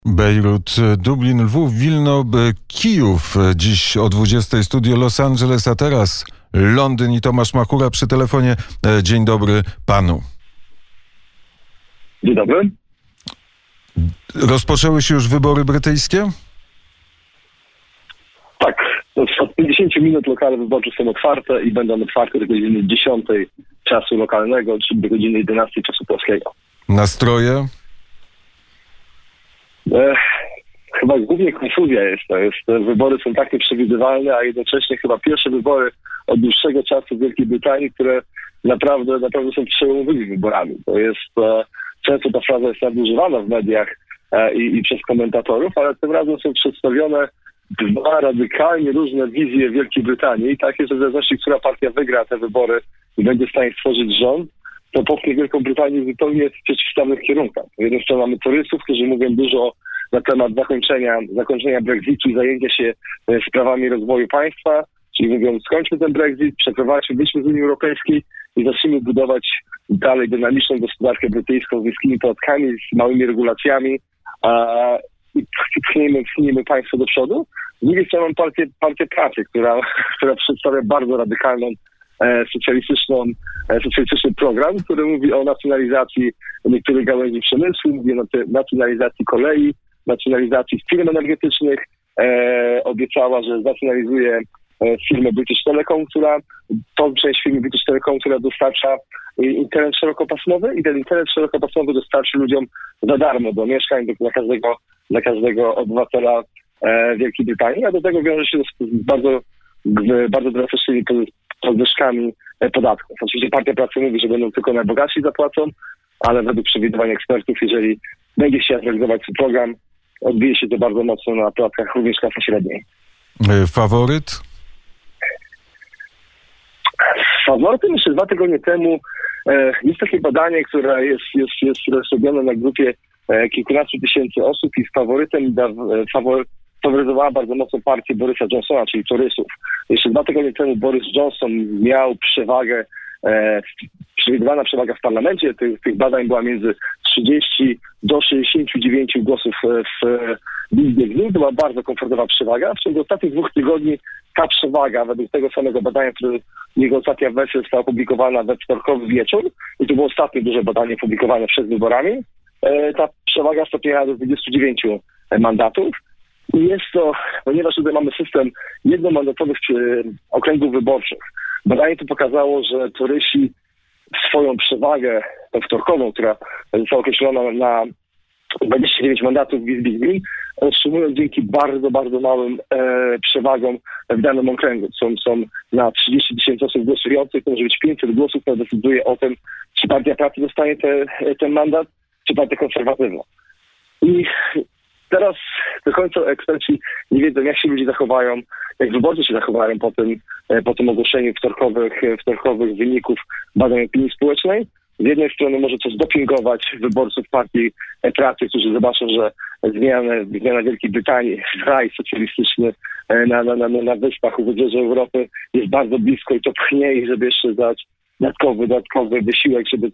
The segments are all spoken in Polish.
Bejrut, Dublin, Lwów, Wilno, Kijów. Dziś o 20:00 studio Los Angeles, a teraz Londyn i Tomasz Machura przy telefonie. Dzień dobry panu. Dzień dobry. Rozpoczęły się już wybory brytyjskie? Tak. Od 50 minut lokale wyborcze są otwarte i będą otwarte do godziny 10 czasu lokalnego, czyli do godziny 11 czasu polskiego. Nastroje? Chyba głównie konfuzja jest. Te wybory są tak nieprzewidywalne, a jednocześnie chyba pierwsze wybory od dłuższego czasu w Wielkiej Brytanii, które naprawdę są przełomowymi wyborami. To jest często ta fraza jest nadużywana w mediach i przez komentatorów, ale tym razem są przedstawione dwa radykalnie różne wizje Wielkiej Brytanii. Takie, że w zależności, która partia wygra te wybory i będzie w stanie stworzyć rząd, to popchnie Wielką Brytanię zupełnie w przeciwstawnych kierunkach. Z jednej strony mamy turystów, którzy mówią dużo na temat zakończenia Brexitu i zajęcia się sprawami rozwoju państwa, czyli mówią, skończmy ten Brexit, wyjdźmy z Unii Europejskiej i zacznijmy budować dalej dynamiczną gospodarkę brytyjską z niskimi podatkami, z małymi regulacjami i pchniemy państwo do przodu. Z drugiej strony mam partię pracy, która przedstawia bardzo radykalną socjalistyczny program, który mówi o nacjonalizacji niektórych gałęzi przemysłu, mówi o nacjonalizacji kolei, nacjonalizacji firm energetycznych. Obiecała, że znacjonalizuje firmę British Telecom, tą część firmy British Telecom, która dostarcza internet szerokopasmowy i ten internet szerokopasmowy dostarczy ludziom za darmo do mieszkań, dla każdego obywatela Wielkiej Brytanii, a do tego wiąże się z bardzo drastycznymi podwyżkami podatków. Oczywiście Partia Pracy mówi, że będą tylko najbogatsi zapłacą, ale według przewidywań ekspertów, jeżeli będzie się realizować ten program, odbije się to bardzo mocno na podatkach również klasy średniej. Faworyt? Faworytem jeszcze 2 tygodnie temu jest takie badanie, które jest robione na grupie kilkunastu tysięcy osób i z faworytem faworyzowała bardzo mocno partię Borysa Johnsona, czyli turystów. Jeszcze 2 tygodnie temu Boris Johnson miał przewagę, przewidywana przewaga w parlamencie. Tych badań była między 30 do 69 głosów w Izbie Gmin. To była bardzo komfortowa przewaga. W ciągu ostatnich 2 tygodni ta przewaga, według tego samego badania, które jego ostatnia wersja została opublikowana we wtorkowy wieczór, i to było ostatnie duże badanie publikowane przed wyborami, ta przewaga stopniała do 29 mandatów. I jest to, ponieważ tutaj mamy system jednomandatowych okręgów wyborczych. Badanie to pokazało, że turyści swoją przewagę wtorkową, która została określona na 29 mandatów w Izbie Gmin, otrzymują dzięki bardzo, bardzo małym przewagom w danym okręgu. Są na 30 tysięcy osób głosujących, to może być 500 głosów, które decyduje o tym, czy Partia Pracy dostanie ten mandat, czy Partia Konserwatywna. I teraz do końca eksperci nie wiedzą, jak się ludzie zachowają, jak wyborcy się zachowają po tym ogłoszeniu wtorkowych wyników badań opinii społecznej. Z jednej strony może to zdopingować wyborców Partii Pracy, którzy zobaczą, że zmiana Wielkiej Brytanii, raj socjalistyczny na wyspach u wybrzeża Europy jest bardzo blisko i to pchnie ich, żeby jeszcze dać dodatkowy wysiłek, żeby te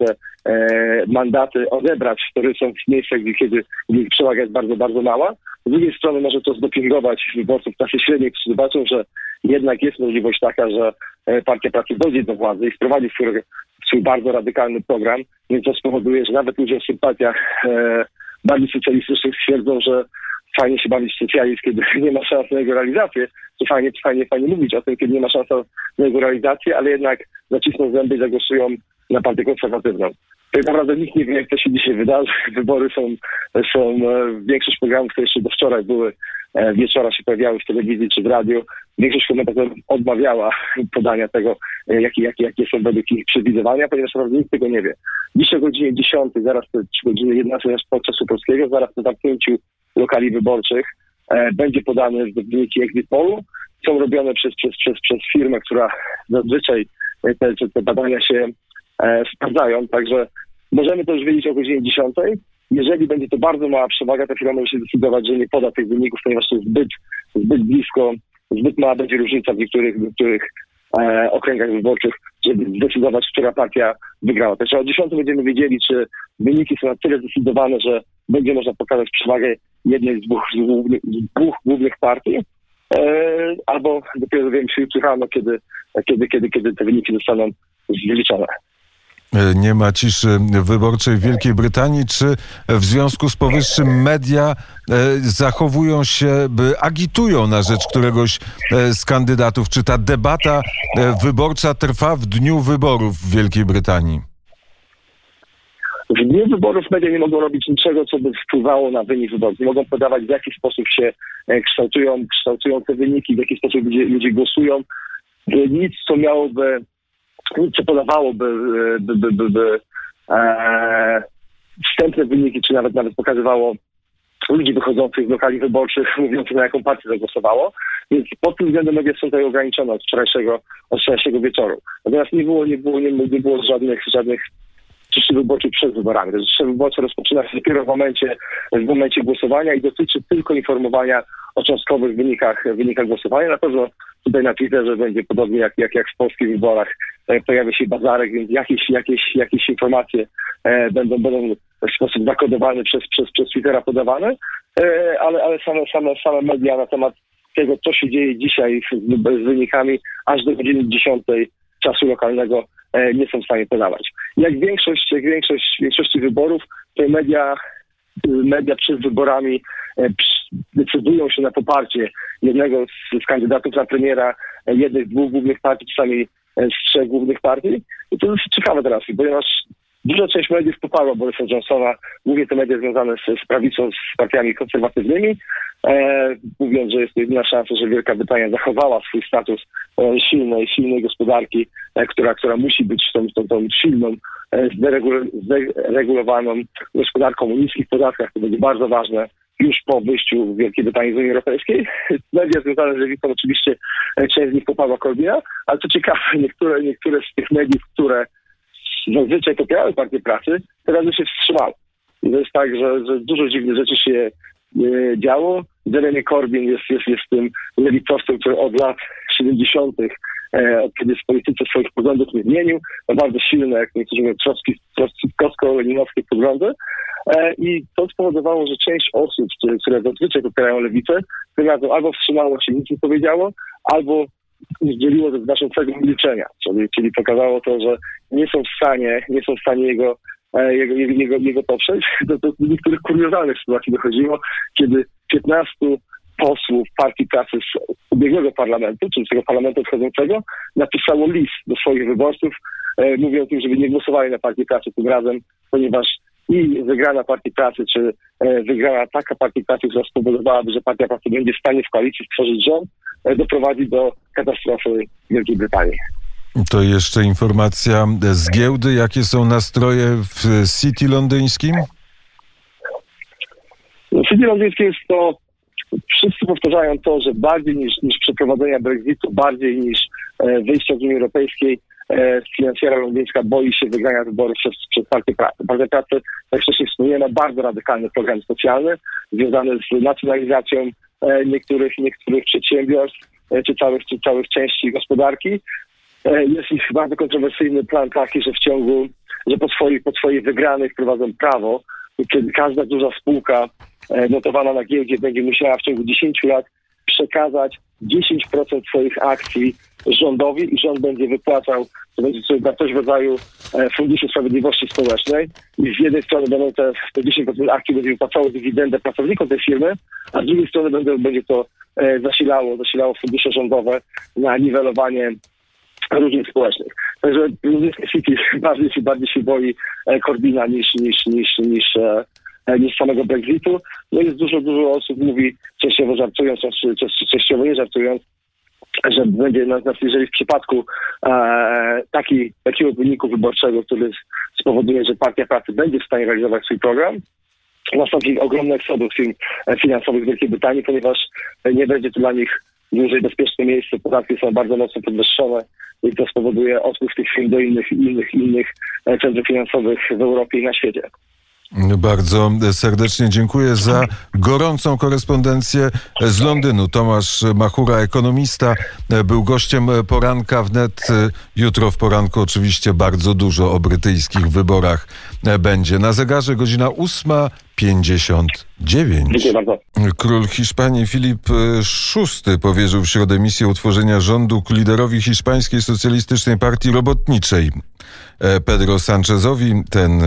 mandaty odebrać, które są w miejscach, gdzie ich przewaga jest bardzo, bardzo mała. Z drugiej strony może to zdopingować wyborców klasy średniej, którzy zobaczą, że jednak jest możliwość taka, że Partia Pracy dojdzie do władzy i wprowadzi swój bardzo radykalny program, więc to spowoduje, że nawet ludzie w sympatiach bardziej socjalistycznych stwierdzą, że fajnie się bawić w socjalizm, kiedy nie ma szans na jego realizację, to fajnie mówić o tym, kiedy nie ma szans na jego realizację, ale jednak nacisną zęby i zagłosują na partię konserwatywną. Tak naprawdę nikt nie wie, jak to się dzisiaj wydarzy. Wybory są większość programów, które jeszcze do wczoraj były, wieczora się pojawiały w telewizji czy w radiu. Większość komentatorów odmawiała podania tego, jakie są według ich przewidywania, ponieważ naprawdę nikt tego nie wie. Dziś o godzinie 10, zaraz o godzinie 11 czasu polskiego, zaraz po zamknięciu lokali wyborczych będzie podane wyniki exit pollu. Są robione przez firmę, która zazwyczaj te badania się sprawdzają, także możemy to już wiedzieć o godzinie 10. Jeżeli będzie to bardzo mała przewaga, to firma może się zdecydować, że nie poda tych wyników, ponieważ to jest zbyt blisko, zbyt mała będzie różnica w niektórych okręgach wyborczych, żeby zdecydować, która partia wygrała. Także o 10 będziemy wiedzieli, czy wyniki są na tyle zdecydowane, że będzie można pokazać przewagę jednej z dwóch głównych partii, albo dopiero dowiemy się jutro rano, kiedy te wyniki zostaną wyliczone. Nie ma ciszy wyborczej w Wielkiej Brytanii. Czy w związku z powyższym media zachowują się, agitują na rzecz któregoś z kandydatów? Czy ta debata wyborcza trwa w dniu wyborów w Wielkiej Brytanii? W dniu wyborów media nie mogą robić niczego, co by wpływało na wynik wyborów. Nie mogą podawać, w jaki sposób się kształtują te wyniki, w jaki sposób ludzie głosują. Nic, co podawałoby wstępne wyniki, czy nawet pokazywało ludzi wychodzących z lokali wyborczych, mówiących, na jaką partię zagłosowało. Więc pod tym względem media są tutaj ograniczone od wczorajszego wieczoru. Natomiast nie było żadnych czystych wyborczych przed wyborami. Czysty wyborcze rozpoczyna się dopiero w momencie głosowania i dotyczy tylko informowania o cząstkowych wynikach głosowania. Na pewno tutaj na Twitterze będzie podobnie jak w polskich wyborach. Pojawia się bazarek, więc jakieś informacje będą w sposób zakodowany przez Twittera podawane, ale same media na temat tego, co się dzieje dzisiaj z wynikami, aż do godziny 10 czasu lokalnego nie są w stanie podawać. Jak większości wyborów, to media przed wyborami decydują się na poparcie jednego z kandydatów na premiera, jednej z dwóch głównych partii, czasami z trzech głównych partii. I to jest ciekawe teraz, ponieważ duża część mediów poparła Borysa Johnsona, głównie te media związane z prawicą, z partiami konserwatywnymi, mówiąc, że jest to jedyna szansa, że Wielka Brytania zachowała swój status silnej gospodarki, która musi być tą silną, zderegulowaną gospodarką o niskich podatkach. To będzie bardzo ważne już po wyjściu Wielkiej Brytanii z Unii Europejskiej. Media związane z lewicą oczywiście część z nich poparła Corbyna, ale co ciekawe, niektóre z tych mediów, które zazwyczaj popierały Partię Pracy, teraz już się wstrzymały. I to jest tak, że dużo dziwnych rzeczy się działo. Jeremy Corbyn jest tym lewicowcem, który od lat 70., od kiedy w polityce swoich poglądów nie zmienił, ma bardzo silne, jak niektórzy mówią, trockowsko-leninowskie poglądy. I to spowodowało, że część osób, które zazwyczaj popierają lewicę, tym razem albo wstrzymało się, nic nie powiedziało, albo zdzieliło ze znaczącego milczenia, czyli pokazało to, że nie są w stanie jego poprzeć. Do niektórych kuriozalnych sytuacji dochodziło, kiedy 15 posłów Partii Pracy z ubiegłego parlamentu, czyli z tego parlamentu odchodzącego, napisało list do swoich wyborców, mówiąc im, żeby nie głosowali na Partię Pracy tym razem, ponieważ i wygrana Partii Pracy, czy wygrana taka Partii Pracy, która spowodowałaby, że Partia Pracy będzie w stanie w koalicji stworzyć rząd, doprowadzi do katastrofy Wielkiej Brytanii. To jeszcze informacja z giełdy. Jakie są nastroje w City londyńskim? W City londyńskim jest to, wszyscy powtarzają to, że bardziej niż przeprowadzenia Brexitu, bardziej niż wyjścia z Unii Europejskiej, finansjera londyńska boi się wygrania wyborów przez Partię Pracy. Partia Pracy, jak wcześniej wspomniałem, ma bardzo radykalny program socjalny związany z nacjonalizacją niektórych przedsiębiorstw czy całych części gospodarki. Jest ich bardzo kontrowersyjny plan taki, że po swojej wygranej wprowadzą prawo, kiedy każda duża spółka notowana na giełdzie będzie musiała w ciągu 10 lat przekazać 10% swoich akcji rządowi i rząd będzie wypłacał, to będzie coś w rodzaju Funduszu Sprawiedliwości Społecznej i z jednej strony będą te 10% akcji będzie wypłacało dywidendę pracownikom tej firmy, a z drugiej strony będzie to zasilało fundusze rządowe na niwelowanie różnic społecznych. Także Londyńskie City bardziej się boi Corbyna niż samego Brexitu. No jest dużo osób mówi, częściowo żartując, częściowo nie żartując, że będzie jeżeli w przypadku takiego wyniku wyborczego, który spowoduje, że Partia Pracy będzie w stanie realizować swój program, nastąpi ogromny eksodus firm finansowych w Wielkiej Brytanii, ponieważ nie będzie to dla nich dłużej bezpieczne miejsce, podatki są bardzo mocno podwyższone i to spowoduje odpływ tych firm do innych centrów finansowych w Europie i na świecie. Bardzo serdecznie dziękuję za gorącą korespondencję z Londynu. Tomasz Machura, ekonomista, był gościem poranka wnet. Jutro w poranku oczywiście bardzo dużo o brytyjskich wyborach będzie. Na zegarze godzina 8:05. 59. Dziękuję bardzo. Król Hiszpanii Filip VI powierzył w środę misję utworzenia rządu liderowi Hiszpańskiej Socjalistycznej Partii Robotniczej Pedro Sánchezowi. Ten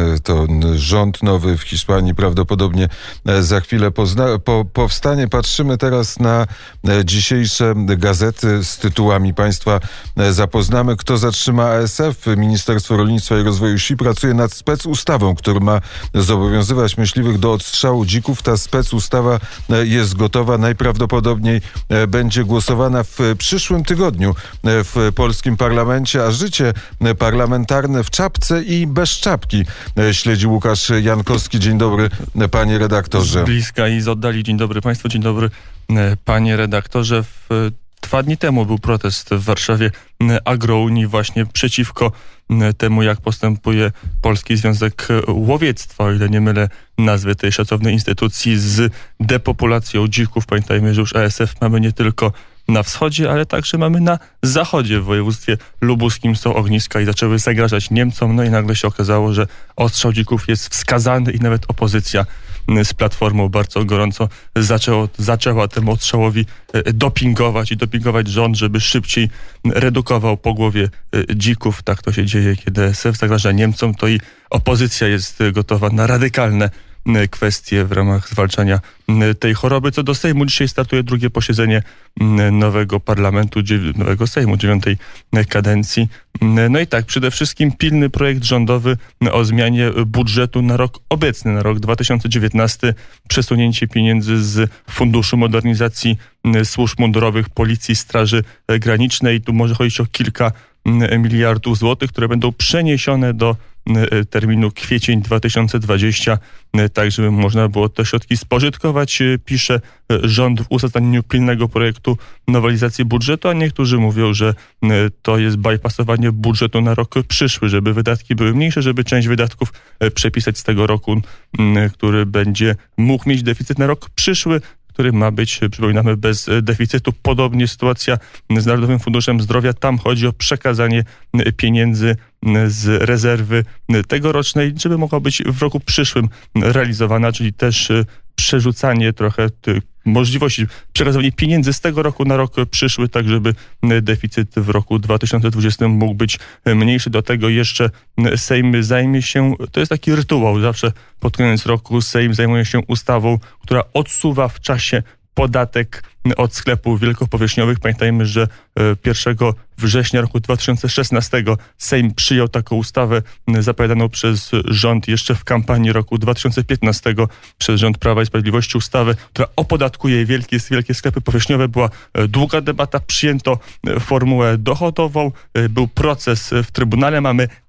rząd nowy w Hiszpanii prawdopodobnie za chwilę powstanie. Patrzymy teraz na dzisiejsze gazety z tytułami. Państwa zapoznamy. Kto zatrzyma ASF? Ministerstwo Rolnictwa i Rozwoju Wsi pracuje nad specustawą, która ma zobowiązywać myśliwych do odstrzału dzików. Ta specustawa jest gotowa. Najprawdopodobniej będzie głosowana w przyszłym tygodniu w polskim parlamencie, a życie parlamentarne w czapce i bez czapki śledzi Łukasz Jankowski. Dzień dobry, panie redaktorze. Z bliska i z oddali. Dzień dobry państwu, dzień dobry panie redaktorze. 2 dni temu był protest w Warszawie Agrounii właśnie przeciwko temu, jak postępuje Polski Związek Łowiectwa, o ile nie mylę nazwy tej szacownej instytucji, z depopulacją dzików. Pamiętajmy, że już ASF mamy nie tylko na wschodzie, ale także mamy na zachodzie. W województwie lubuskim są ogniska i zaczęły zagrażać Niemcom. No i nagle się okazało, że odstrzał dzików jest wskazany i nawet opozycja z Platformą bardzo gorąco zaczęła temu odstrzałowi dopingować rząd, żeby szybciej redukował pogłowie dzików. Tak to się dzieje, kiedy ASF zagraża Niemcom, to i opozycja jest gotowa na radykalne kwestie w ramach zwalczania tej choroby. Co do Sejmu, dzisiaj startuje drugie posiedzenie nowego parlamentu, nowego Sejmu, 9. kadencji. No i tak, przede wszystkim pilny projekt rządowy o zmianie budżetu na rok obecny, na rok 2019. Przesunięcie pieniędzy z Funduszu Modernizacji Służb Mundurowych, Policji, Straży Granicznej. Tu może chodzić o kilka miliardów złotych, które będą przeniesione do terminu kwiecień 2020, tak żeby można było te środki spożytkować, pisze rząd w uzasadnieniu pilnego projektu nowelizacji budżetu, a niektórzy mówią, że to jest bypassowanie budżetu na rok przyszły, żeby wydatki były mniejsze, żeby część wydatków przepisać z tego roku, który będzie mógł mieć deficyt na rok przyszły, który ma być, przypominamy, bez deficytu. Podobnie sytuacja z Narodowym Funduszem Zdrowia. Tam chodzi o przekazanie pieniędzy z rezerwy tegorocznej, żeby mogła być w roku przyszłym realizowana, czyli też przerzucanie trochę możliwości przekazywania pieniędzy z tego roku na rok przyszły, tak żeby deficyt w roku 2020 mógł być mniejszy. Do tego jeszcze Sejm zajmie się, to jest taki rytuał, zawsze pod koniec roku Sejm zajmuje się ustawą, która odsuwa w czasie podatek od sklepów wielkopowierzchniowych. Pamiętajmy, że 1 września roku 2016 Sejm przyjął taką ustawę zapowiadaną przez rząd jeszcze w kampanii roku 2015 przez rząd Prawa i Sprawiedliwości, ustawę, która opodatkuje wielkie sklepy powierzchniowe. Była długa debata, przyjęto formułę dochodową, był proces w Trybunale,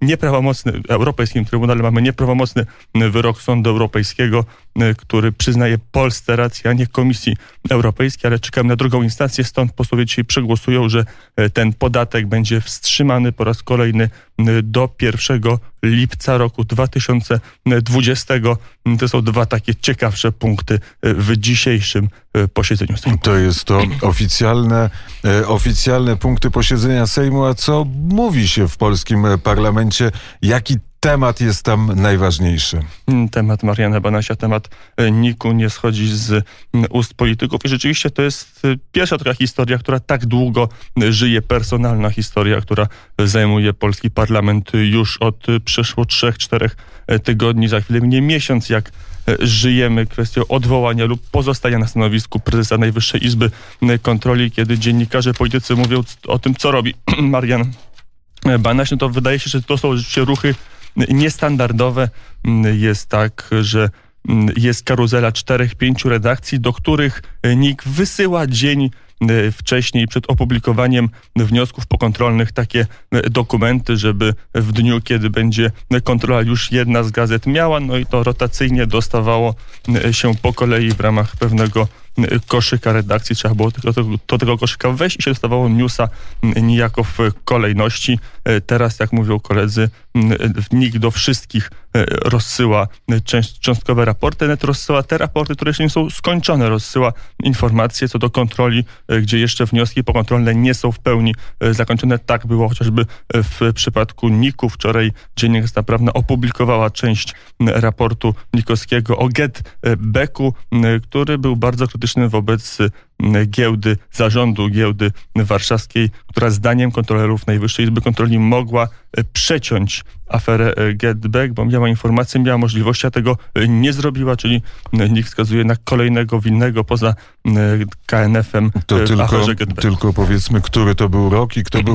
Europejskim Trybunale mamy nieprawomocny wyrok Sądu Europejskiego, który przyznaje Polsce rację, a nie Komisji Europejskiej, ale czekamy na drugą instancję, stąd posłowie dzisiaj przegłosują, że ten podatek będzie wstrzymany po raz kolejny do 1 lipca roku 2020. To są 2 takie ciekawsze punkty w dzisiejszym posiedzeniu Sejmu. To jest to oficjalne punkty posiedzenia Sejmu. A co mówi się w polskim parlamencie? Jaki temat jest tam najważniejszy? Temat Mariana Banasia, temat NIK-u nie schodzi z ust polityków i rzeczywiście to jest pierwsza taka historia, która tak długo żyje, personalna historia, która zajmuje polski parlament już od przeszło 3-4 tygodni. Za chwilę minie miesiąc, jak żyjemy kwestią odwołania lub pozostania na stanowisku prezesa Najwyższej Izby Kontroli, kiedy dziennikarze, politycy mówią o tym, co robi Marian Banaś. No to wydaje się, że to są rzeczywiście ruchy niestandardowe. Jest tak, że jest karuzela 4-5 redakcji, do których NIK wysyła dzień wcześniej, przed opublikowaniem wniosków pokontrolnych, takie dokumenty, żeby w dniu, kiedy będzie kontrola, już jedna z gazet miała, no i to rotacyjnie dostawało się po kolei w ramach pewnego koszyka redakcji. Trzeba było do tego koszyka wejść i się dostawało newsa niejako w kolejności. Teraz, jak mówią koledzy, NIK do wszystkich rozsyła cząstkowe raporty. Net rozsyła te raporty, które jeszcze nie są skończone. Rozsyła informacje co do kontroli gdzie jeszcze wnioski pokontrolne nie są w pełni zakończone. Tak było chociażby w przypadku NIK-u. Wczoraj Dziennik Gazeta Prawna opublikowała część raportu nikowskiego o GetBacku, który był bardzo krytyczny wobec giełdy, zarządu giełdy warszawskiej, która zdaniem kontrolerów Najwyższej Izby Kontroli mogła przeciąć aferę GetBack, bo miała informacje, miała możliwości, a tego nie zrobiła, czyli NIK wskazuje na kolejnego winnego poza KNF-em w aferze GetBack. Tylko powiedzmy, który to był rok i kto był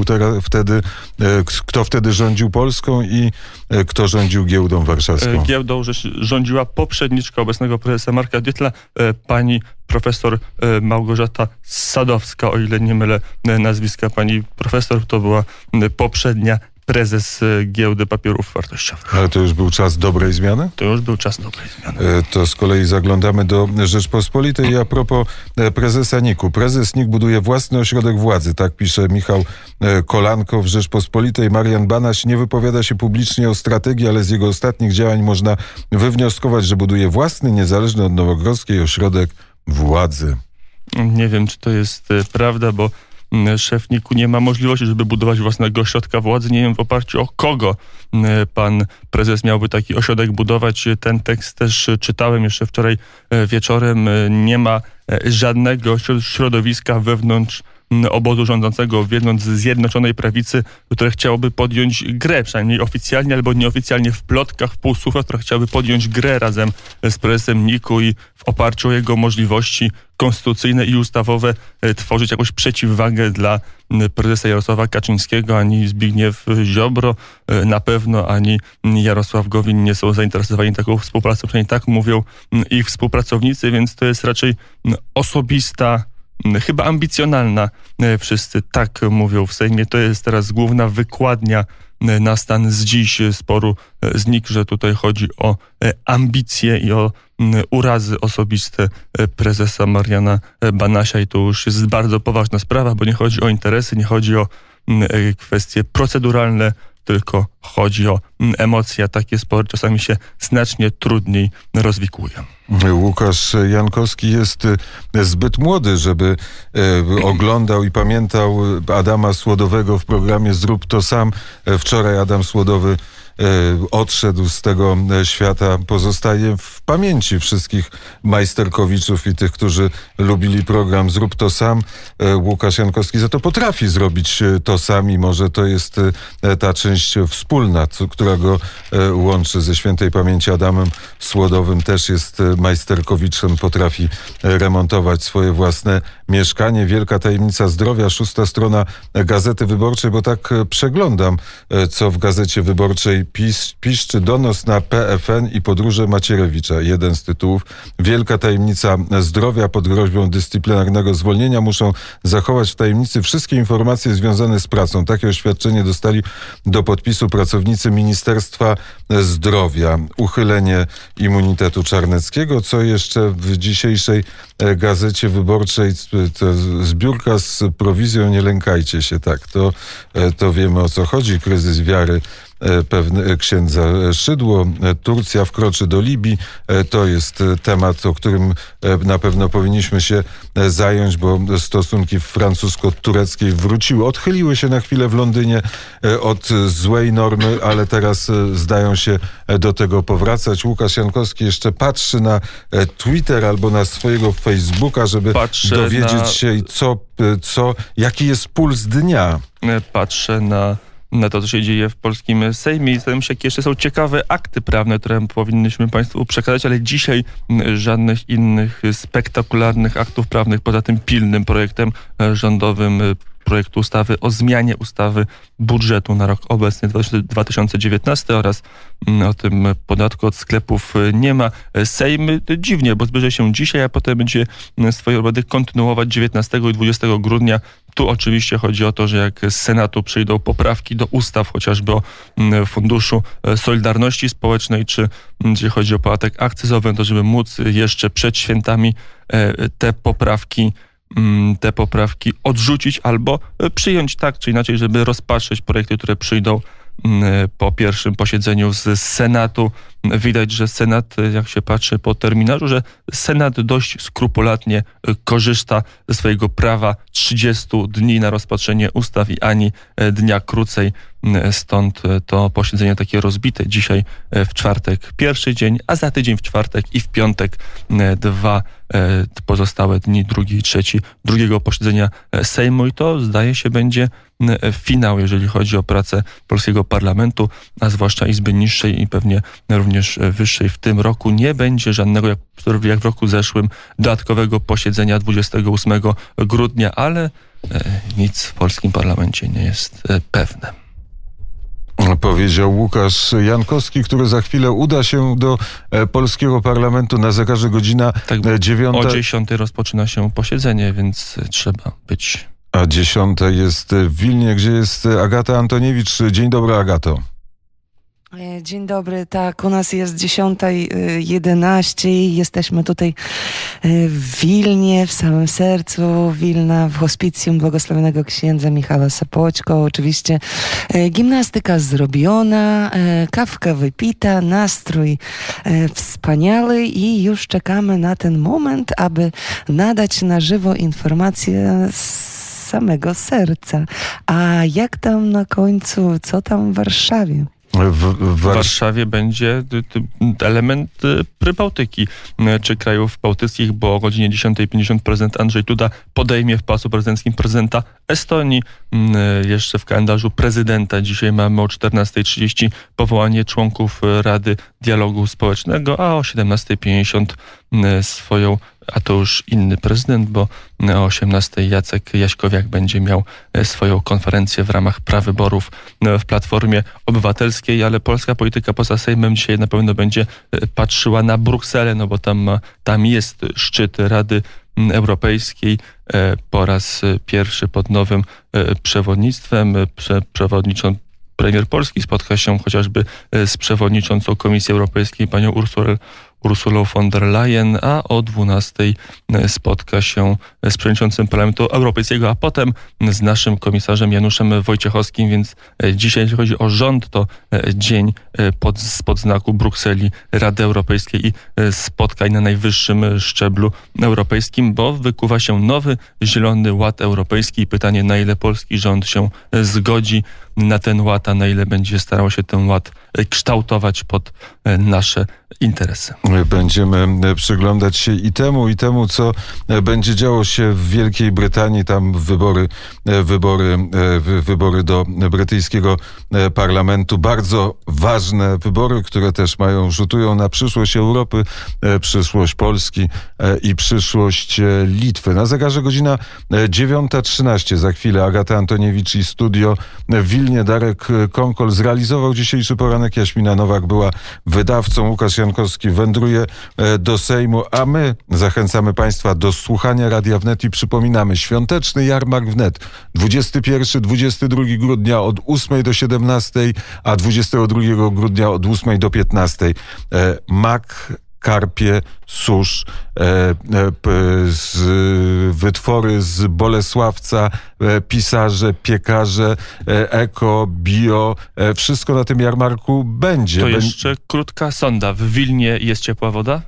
kto wtedy rządził Polską i kto rządził giełdą warszawską. Giełdą rządziła poprzedniczka obecnego prezesa Marka Dietla, pani profesor Małgorzata Sadowska, o ile nie mylę nazwiska pani profesor, to była poprzednia prezes Giełdy Papierów Wartościowych. Ale to już był czas dobrej zmiany? To już był czas dobrej zmiany. To z kolei zaglądamy do Rzeczpospolitej. A propos prezesa NIK-u. Prezes NIK buduje własny ośrodek władzy. Tak pisze Michał Kolanko w Rzeczpospolitej. Marian Banaś nie wypowiada się publicznie o strategii, ale z jego ostatnich działań można wywnioskować, że buduje własny, niezależny od Nowogrodzkiej ośrodek władzy. Nie wiem, czy to jest prawda, bo szef NIK-u nie ma możliwości, żeby budować własnego ośrodka władzy. Nie wiem, w oparciu o kogo pan prezes miałby taki ośrodek budować. Ten tekst też czytałem jeszcze wczoraj wieczorem. Nie ma żadnego środowiska wewnątrz obozu rządzącego, wewnątrz Zjednoczonej Prawicy, które chciałoby podjąć grę, przynajmniej oficjalnie albo nieoficjalnie w plotkach, w półsłówach, które chciałyby podjąć grę razem z prezesem NIK-u i w oparciu o jego możliwości konstytucyjne i ustawowe tworzyć jakąś przeciwwagę dla prezesa Jarosława Kaczyńskiego. Ani Zbigniew Ziobro na pewno, ani Jarosław Gowin nie są zainteresowani taką współpracą, przynajmniej tak mówią ich współpracownicy, więc to jest raczej osobista, chyba ambicjonalna, wszyscy tak mówią w Sejmie. To jest teraz główna wykładnia na stan z dziś sporu z NIK, że tutaj chodzi o ambicje i o urazy osobiste prezesa Mariana Banasia i to już jest bardzo poważna sprawa, bo nie chodzi o interesy, nie chodzi o kwestie proceduralne, tylko chodzi o emocje, a takie spory czasami się znacznie trudniej rozwikują. Łukasz Jankowski jest zbyt młody, żeby oglądał i pamiętał Adama Słodowego w programie Zrób to sam. Wczoraj Adam Słodowy odszedł z tego świata. Pozostaje w pamięci wszystkich majsterkowiczów i tych, którzy lubili program Zrób to sam. Łukasz Jankowski za to potrafi zrobić to sam i może to jest ta część wspólna, która go łączy ze świętej pamięci Adamem Słodowym. Też jest majsterkowiczem, potrafi remontować swoje własne mieszkanie. Wielka tajemnica zdrowia, 6. strona Gazety Wyborczej, bo tak przeglądam, co w Gazecie Wyborczej piszczy donos na PFN i podróże Macierewicza. Jeden z tytułów. Wielka tajemnica zdrowia. Pod groźbą dyscyplinarnego zwolnienia muszą zachować w tajemnicy wszystkie informacje związane z pracą. Takie oświadczenie dostali do podpisu pracownicy Ministerstwa Zdrowia. Uchylenie immunitetu Czarneckiego. Co jeszcze w dzisiejszej Gazecie Wyborczej? Zbiórka z prowizją, nie lękajcie się. Tak, to wiemy, o co chodzi. Kryzys wiary księdza Szydło. Turcja wkroczy do Libii. To jest temat, o którym na pewno powinniśmy się zająć, bo stosunki francusko-tureckie wróciły. Odchyliły się na chwilę w Londynie od złej normy, ale teraz zdają się do tego powracać. Łukasz Jankowski jeszcze patrzy na Twitter albo na swojego Facebooka, żeby dowiedzieć się, jaki jest puls dnia. Patrzę na to, co się dzieje w polskim Sejmie i zastanawiam się, jakie jeszcze są ciekawe akty prawne, które powinniśmy Państwu przekazać, ale dzisiaj żadnych innych spektakularnych aktów prawnych poza tym pilnym projektem rządowym projektu ustawy o zmianie ustawy budżetu na rok obecny 2019 oraz o tym podatku od sklepów nie ma. Sejm dziwnie, bo zbierze się dzisiaj, a potem będzie swoje obrady kontynuować 19 i 20 grudnia. Tu oczywiście chodzi o to, że jak z Senatu przyjdą poprawki do ustaw, chociażby o Funduszu Solidarności Społecznej, czy gdzie chodzi o podatek akcyzowy, to żeby móc jeszcze przed świętami te poprawki odrzucić albo przyjąć tak czy inaczej, żeby rozpatrzyć projekty, które przyjdą po pierwszym posiedzeniu z Senatu widać, że Senat, jak się patrzy po terminarzu, że Senat dość skrupulatnie korzysta ze swojego prawa 30 dni na rozpatrzenie ustaw i ani dnia krócej. Stąd to posiedzenie takie rozbite. Dzisiaj w czwartek pierwszy dzień, a za tydzień w czwartek i w piątek 2 pozostałe dni, drugi i trzeci, drugiego posiedzenia Sejmu i to zdaje się będzie finał, jeżeli chodzi o pracę polskiego parlamentu, a zwłaszcza Izby Niższej i pewnie również Wyższej w tym roku. Nie będzie żadnego, jak w roku zeszłym, dodatkowego posiedzenia 28 grudnia, ale nic w polskim parlamencie nie jest pewne. Powiedział Łukasz Jankowski, który za chwilę uda się do polskiego parlamentu. Na zegarze godzina 9. O 10 rozpoczyna się posiedzenie, więc trzeba być. A 10 jest w Wilnie, gdzie jest Agata Antoniewicz. Dzień dobry, Agato. Dzień dobry, tak, u nas jest 10:11 i jesteśmy tutaj w Wilnie, w samym sercu Wilna, w hospicjum błogosławionego księdza Michała Sopoćko. Oczywiście gimnastyka zrobiona, kawka wypita, nastrój wspaniały i już czekamy na ten moment, aby nadać na żywo informacje z samego serca. A jak tam na końcu, co tam w Warszawie? W Warszawie będzie element Prybałtyki czy krajów bałtyckich, bo o godzinie 10:50 prezydent Andrzej Duda podejmie w Pałacu Prezydenckim prezydenta Estonii. Jeszcze w kalendarzu prezydenta dzisiaj mamy o 14:30 powołanie członków Rady Dialogu Społecznego, a o 17:50 a to już inny prezydent, bo o 18:00 Jacek Jaśkowiak będzie miał swoją konferencję w ramach prawyborów w Platformie Obywatelskiej, ale polska polityka poza Sejmem dzisiaj na pewno będzie patrzyła na Brukselę, no bo tam jest szczyt Rady Europejskiej po raz pierwszy pod nowym przewodnictwem. Premier Polski spotka się chociażby z przewodniczącą Komisji Europejskiej, panią Ursulą von der Leyen, a o 12:00 spotka się z przewodniczącym Parlamentu Europejskiego, a potem z naszym komisarzem Januszem Wojciechowskim, więc dzisiaj, jeśli chodzi o rząd, to dzień spod znaku Brukseli, Rady Europejskiej i spotkań na najwyższym szczeblu europejskim, bo wykuwa się nowy Zielony Ład Europejski i pytanie, na ile polski rząd się zgodzi na ten ład, a na ile będzie starał się ten ład kształtować pod nasze interesy. Będziemy przyglądać się i temu, co będzie działo się w Wielkiej Brytanii. Tam wybory do brytyjskiego parlamentu. Bardzo ważne wybory, które też rzutują na przyszłość Europy, przyszłość Polski i przyszłość Litwy. Na zegarze godzina 9:13. Za chwilę Agata Antoniewicz i studio w Wilnie. Darek Konkol zrealizował dzisiejszy poranek. Jaśmina Nowak była wydawcą. Łukasz Jankowski wędruje do Sejmu, a my zachęcamy Państwa do słuchania Radia Wnet i przypominamy, świąteczny jarmark Wnet 21-22 grudnia od 8 do 17, a 22 grudnia od 8 do 15. Mak, karpie, susz, wytwory z Bolesławca, pisarze, piekarze, eko, bio, wszystko na tym jarmarku będzie. To jeszcze krótka sonda. W Wilnie jest ciepła woda?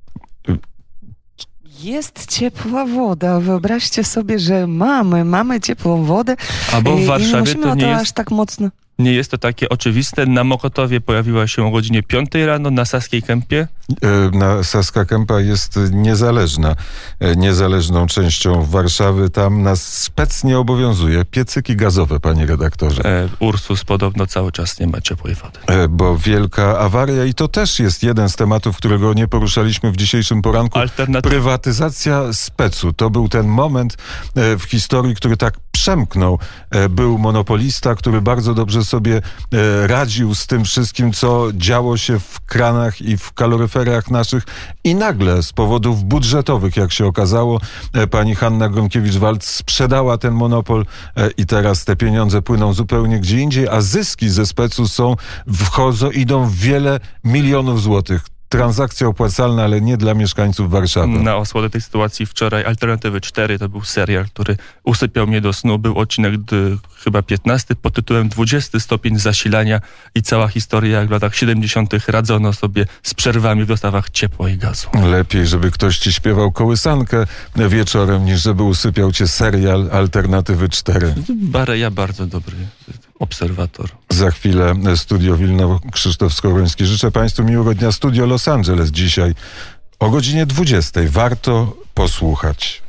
Jest ciepła woda. Wyobraźcie sobie, że mamy ciepłą wodę. Albo w Warszawie to nie jest aż tak mocno. Nie jest to takie oczywiste. Na Mokotowie pojawiła się o godzinie 5:00 rano, na Saskiej Kępie? Saska Kępa jest niezależną częścią Warszawy. Tam nas spec nie obowiązuje. Piecyki gazowe, panie redaktorze. Ursus podobno cały czas nie ma ciepłej wody. Bo wielka awaria i to też jest jeden z tematów, którego nie poruszaliśmy w dzisiejszym poranku. Prywatyzacja specu. To był ten moment w historii, który tak przemknął. Był monopolista, który bardzo dobrze sobie radził z tym wszystkim, co działo się w kranach i w kaloryferach naszych i nagle z powodów budżetowych, jak się okazało, pani Hanna Gronkiewicz-Waltz sprzedała ten monopol i teraz te pieniądze płyną zupełnie gdzie indziej, a zyski ze specu idą w wiele milionów złotych. transakcja opłacalna, ale nie dla mieszkańców Warszawy. Na osłodę tej sytuacji wczoraj Alternatywy 4 to był serial, który usypiał mnie do snu. Był odcinek chyba 15 pod tytułem 20 stopień zasilania i cała historia, jak w latach 70. radzono sobie z przerwami w dostawach ciepła i gazu. Lepiej, żeby ktoś ci śpiewał kołysankę wieczorem, niż żeby usypiał cię serial Alternatywy 4. Bareja bardzo dobry obserwator. Za chwilę Studio Wilno, Krzysztof Skowroński. Życzę Państwu miłego dnia. Studio Los Angeles dzisiaj o godzinie 20. Warto posłuchać.